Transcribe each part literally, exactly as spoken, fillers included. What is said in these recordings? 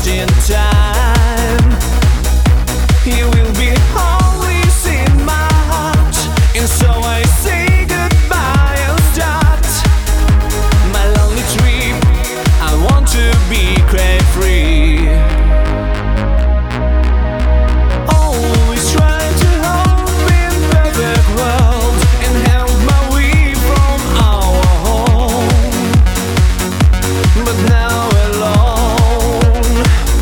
wasting time. You will be always in my heart, and so I say goodbye and start my lonely trip. I want to be carefree. Always try to hope in perfect world and help my way from our home, but now alone.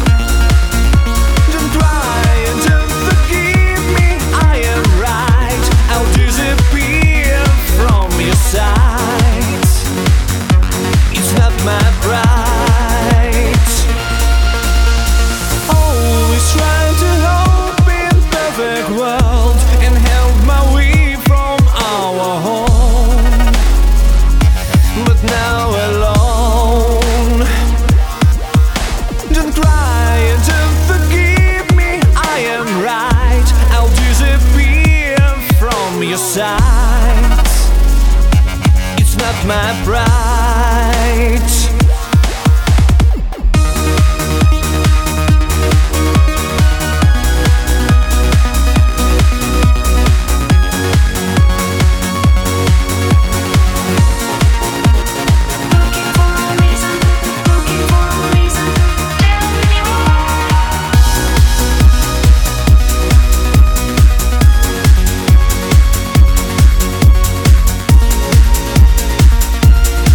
Don't cry and don't forgive me, I am right. I'll disappear from your sight. It's not my pride. Always try to hope in perfect world and help my way from our home, but now alone. Don't cry and don't forgive me, I am right. I'll disappear from your sight. It's not my pride. Looking for a reason, looking for a reason. Tell me why.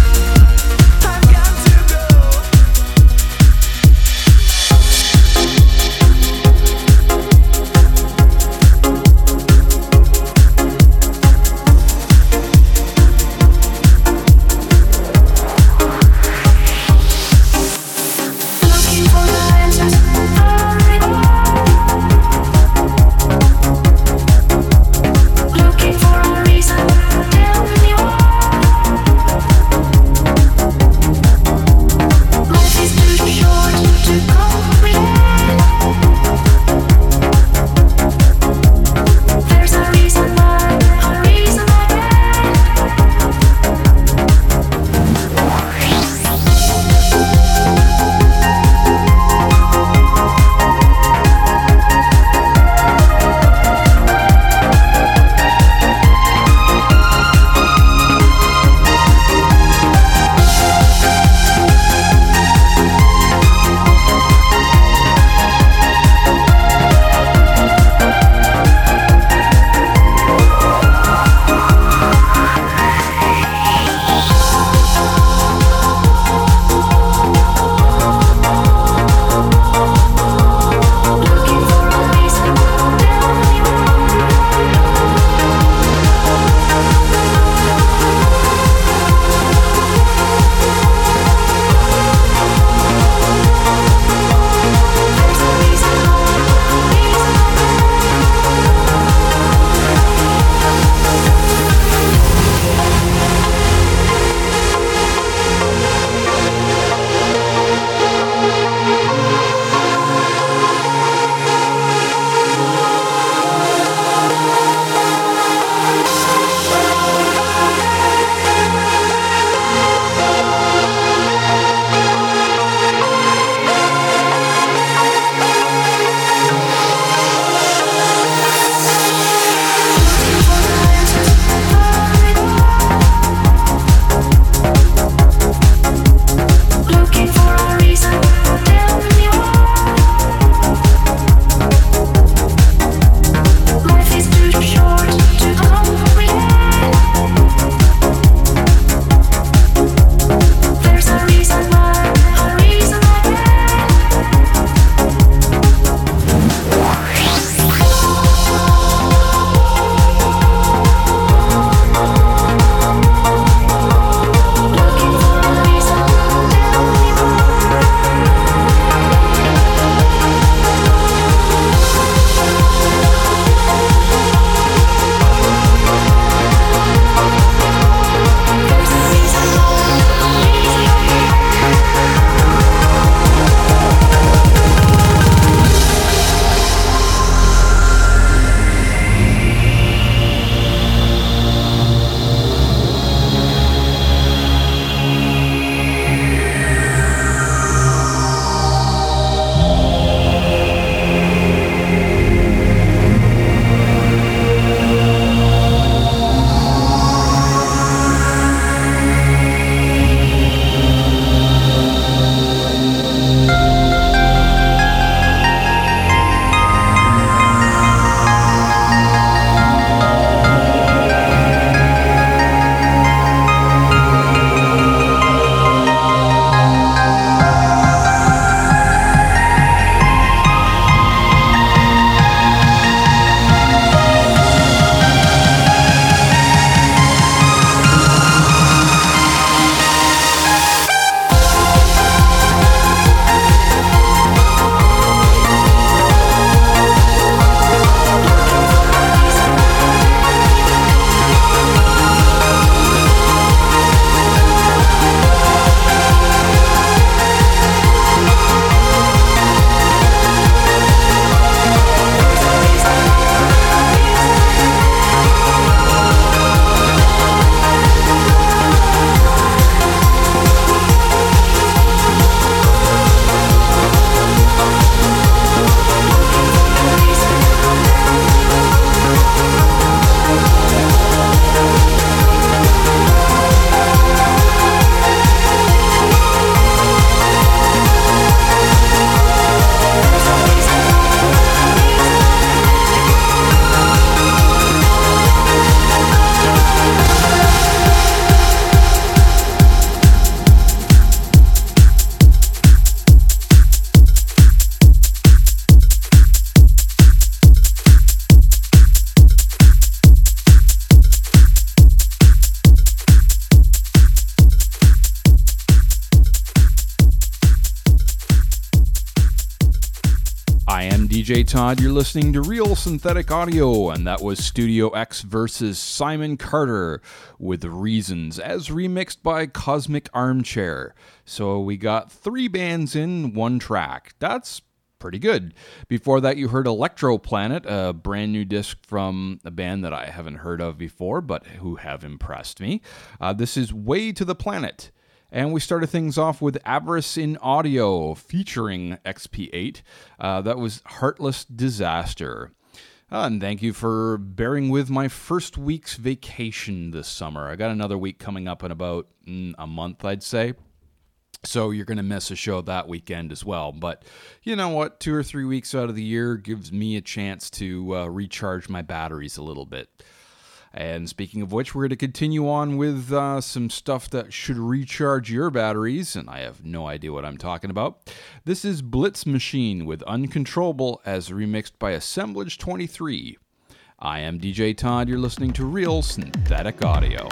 I am D J Todd, you're listening to Real Synthetic Audio, and that was Studio X versus Simon Carter with Reasons, as remixed by Cosmic Armchair. So we got three bands in one track. That's pretty good. Before that, you heard Electroplanet, a brand new disc from a band that I haven't heard of before, but who have impressed me. Uh, this is Way to the Planet. And we started things off with Avarice in Audio featuring X P eight. Uh, that was Heartless Disaster. Uh, and thank you for bearing with my first week's vacation this summer. I got another week coming up in about mm, a month, I'd say. So you're going to miss a show that weekend as well. But you know what? Two or three weeks out of the year gives me a chance to uh, recharge my batteries a little bit. And speaking of which, we're going to continue on with uh, some stuff that should recharge your batteries, and I have no idea what I'm talking about. This is Blitz Machine with Uncontrollable as remixed by Assemblage twenty-three. I am D J Todd, you're listening to Real Synthetic Audio.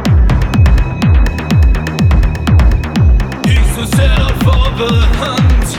He's a setup for the hunt.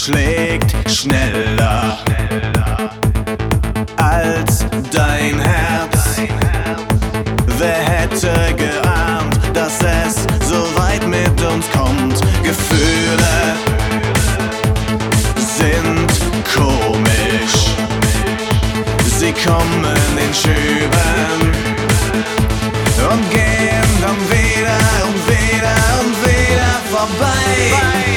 schlägt schneller als dein Herz. Wer hätte geahnt, dass es so weit mit uns kommt? Gefühle sind komisch, sie kommen in Schüben und gehen dann wieder und wieder und wieder vorbei.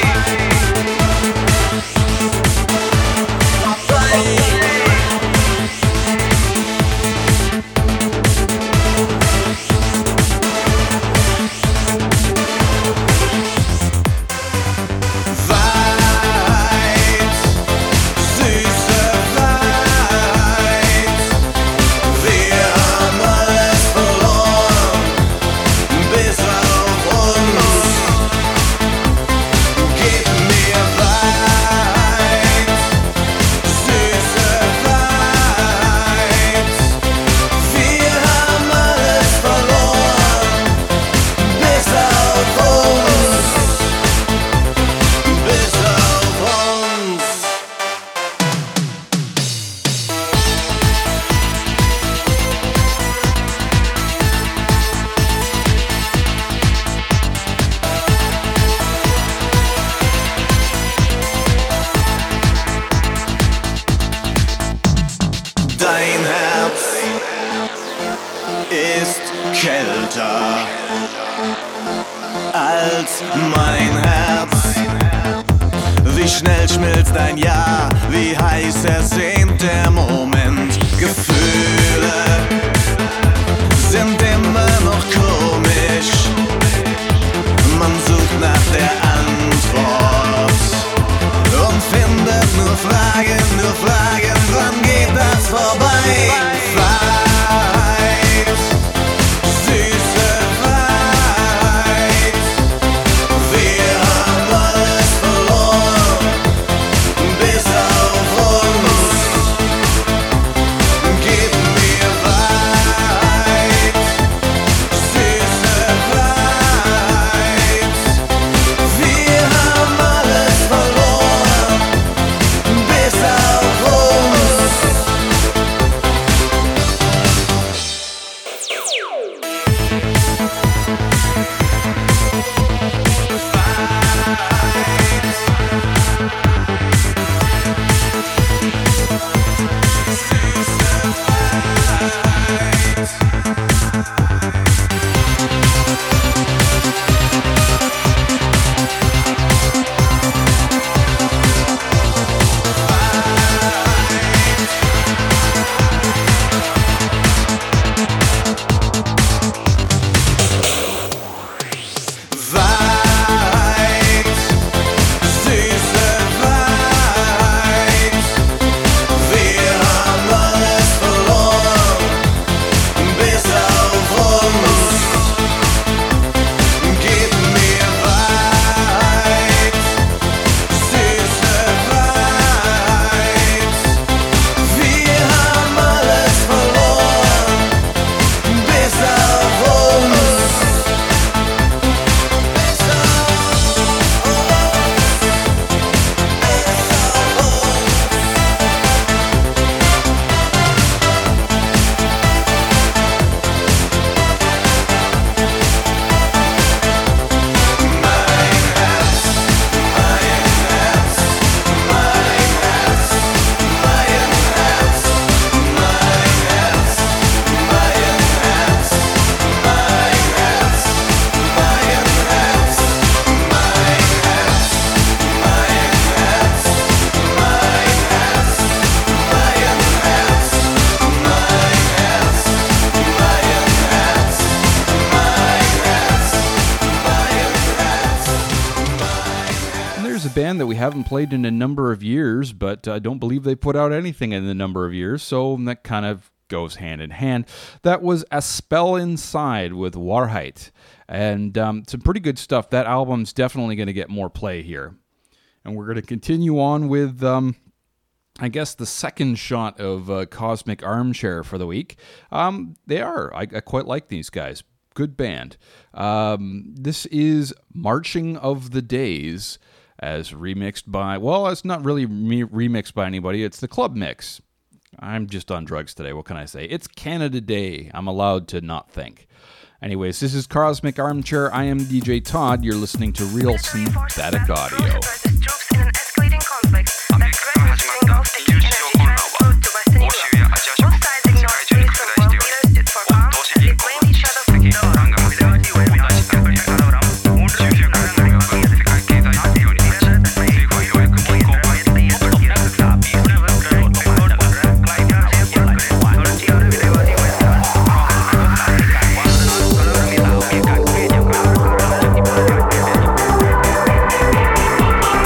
Dein Herz ist kälter als mein Herz. Wie schnell schmilzt ein Jahr, wie heiß ersehnt der Moment. Gefühle sind immer noch komisch, man sucht nach der Antwort und findet nur Fragen, nur Fragen, wann geht das vorbei? Weit, süße Weit, wir haben alles verloren, bis auf uns. Gib mir Weit, süße Weit, wir haben alles verloren, bis auf uns. Weit, süße Weit, wir haben alles verloren, bis auf uns. Gib mir Weit, süße Weit, wir haben alles verloren, bis auf uns. Band that we haven't played in a number of years, but I don't believe they put out anything in a number of years, so that kind of goes hand in hand. That was A Spell Inside with Warheit, and um, some pretty good stuff. That album's definitely going to get more play here. And we're going to continue on with, um, I guess, the second shot of uh, Cosmic Armchair for the week. Um, they are. I, I quite like these guys. Good band. Um, this is Marching of the Days. as remixed by, well, it's not really me- remixed by anybody, it's the Club Mix. I'm just on drugs today, what can I say? It's Canada Day, I'm allowed to not think. Anyways, this is Cosmic Armchair, I am D J Todd, you're listening to Real Synthetic Audio. Thank you.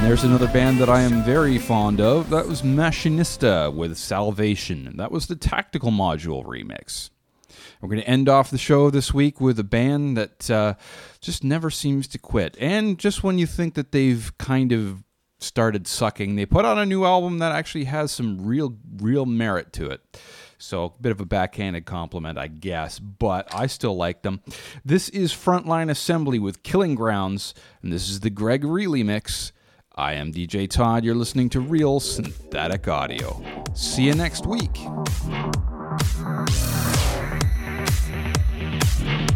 There's another band that I am very fond of. That was Machinista with Salvation. And that was the Tactical Module remix. We're going to end off the show this week with a band that uh, just never seems to quit. And just when you think that they've kind of started sucking, they put out a new album that actually has some real, real merit to it. So a bit of a backhanded compliment, I guess, but I still like them. This is Frontline Assembly with Killing Grounds, and this is the Greg Reilly mix. I am D J Todd. You're listening to Real Synthetic Audio. See you next week.